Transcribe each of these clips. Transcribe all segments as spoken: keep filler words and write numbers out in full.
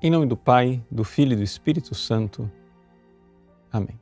Em nome do Pai, do Filho e do Espírito Santo. Amém.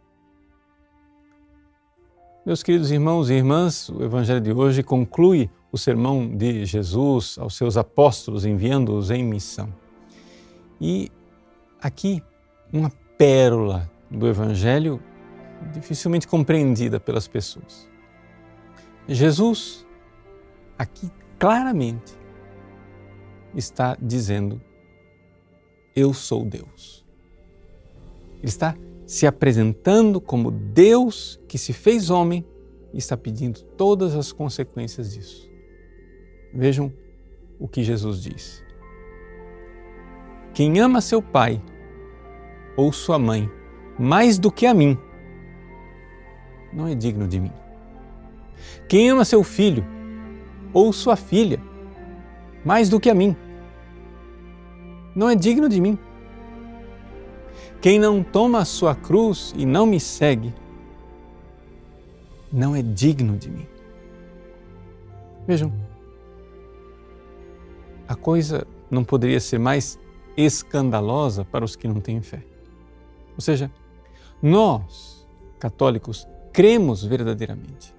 Meus queridos irmãos e irmãs, o Evangelho de hoje conclui o sermão de Jesus aos seus apóstolos, enviando-os em missão. E aqui uma pérola do Evangelho dificilmente compreendida pelas pessoas. Jesus, aqui claramente, está dizendo: eu sou Deus. Ele está se apresentando como Deus que se fez homem e está pedindo todas as consequências disso. Vejam o que Jesus diz. Quem ama seu pai ou sua mãe mais do que a mim, não é digno de mim. Quem ama seu filho ou sua filha mais do que a mim, não é digno de mim. Quem não toma a sua cruz e não me segue, não é digno de mim. Vejam, a coisa não poderia ser mais escandalosa para os que não têm fé. Ou seja, nós, católicos, cremos verdadeiramente.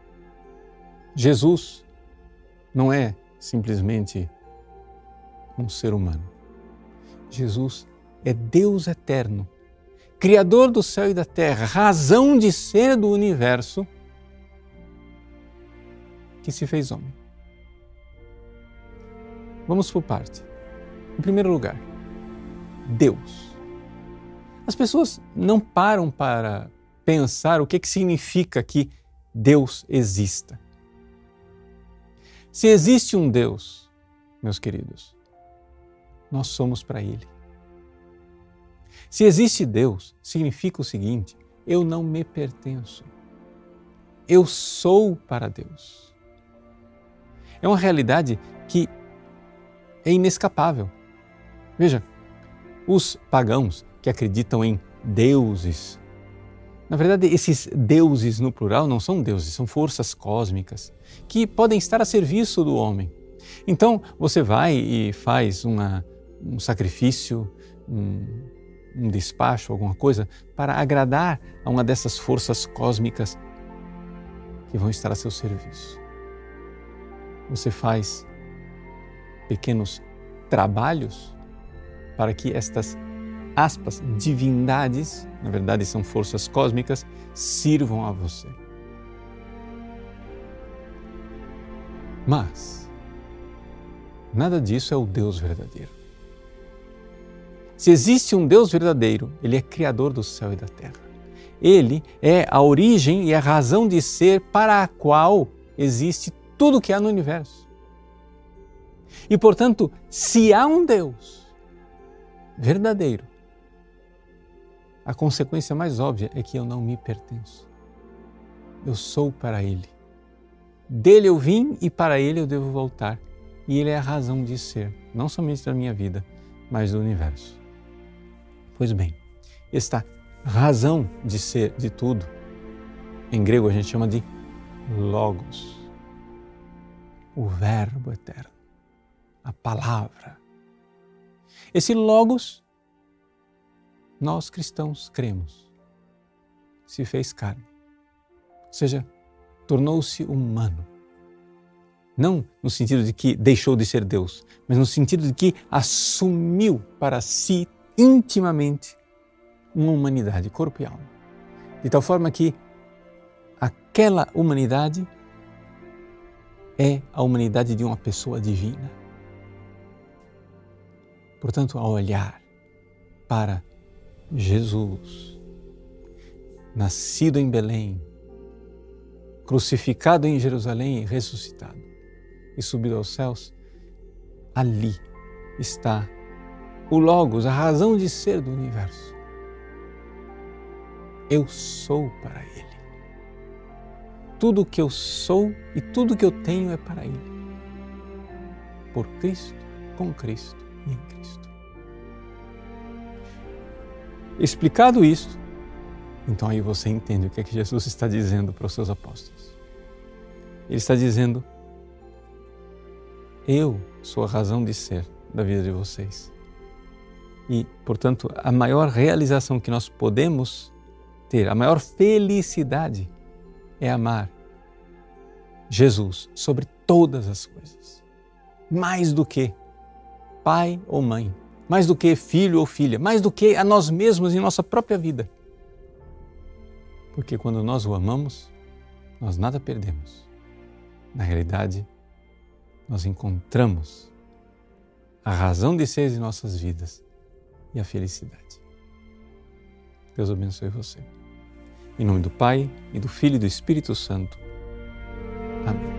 Jesus não é simplesmente um ser humano. Jesus é Deus eterno, Criador do céu e da terra, razão de ser do universo, que se fez homem. Vamos por parte. Em primeiro lugar, Deus. As pessoas não param para pensar o que, que significa que Deus exista. Se existe um Deus, meus queridos, nós somos para Ele. Se existe Deus, significa o seguinte: eu não me pertenço. Eu sou para Deus. É uma realidade que é inescapável. Veja, os pagãos que acreditam em deuses, na verdade, esses deuses no plural não são deuses, são forças cósmicas que podem estar a serviço do homem. Então, você vai e faz uma, um sacrifício, um, um despacho, alguma coisa, para agradar a uma dessas forças cósmicas que vão estar a seu serviço. Você faz pequenos trabalhos para que estas, aspas, divindades, na verdade são forças cósmicas, sirvam a você. Mas nada disso é o Deus verdadeiro. Se existe um Deus verdadeiro, Ele é Criador do céu e da terra. Ele é a origem e a razão de ser para a qual existe tudo o que há no universo. E, portanto, se há um Deus verdadeiro, a consequência mais óbvia é que eu não me pertenço. Eu sou para Ele. Dele eu vim e para Ele eu devo voltar. E Ele é a razão de ser, não somente da minha vida, mas do universo. Pois bem, esta razão de ser de tudo, em grego a gente chama de Logos, o Verbo eterno, a palavra. Esse Logos, nós cristãos cremos, se fez carne, ou seja, tornou-se humano. Não no sentido de que deixou de ser Deus, mas no sentido de que assumiu para si intimamente uma humanidade, corpo e alma. De tal forma que aquela humanidade é a humanidade de uma pessoa divina. Portanto, ao olhar para Jesus, nascido em Belém, crucificado em Jerusalém e ressuscitado e subido aos céus, ali está o Logos, a razão de ser do universo. Eu sou para Ele. Tudo o que eu sou e tudo o que eu tenho é para Ele. Por Cristo, com Cristo e em Cristo. Explicado isto, então aí você entende o que é que Jesus está dizendo para os seus apóstolos. Ele está dizendo: eu sou a razão de ser da vida de vocês. E, portanto, a maior realização que nós podemos ter, a maior felicidade é amar Jesus sobre todas as coisas. Mais do que pai ou mãe, mais do que filho ou filha, mais do que a nós mesmos em nossa própria vida. Porque quando nós o amamos, nós nada perdemos. Na realidade, nós encontramos a razão de ser de nossas vidas e a felicidade. Deus abençoe você. Em nome do Pai, e do Filho e do Espírito Santo. Amém.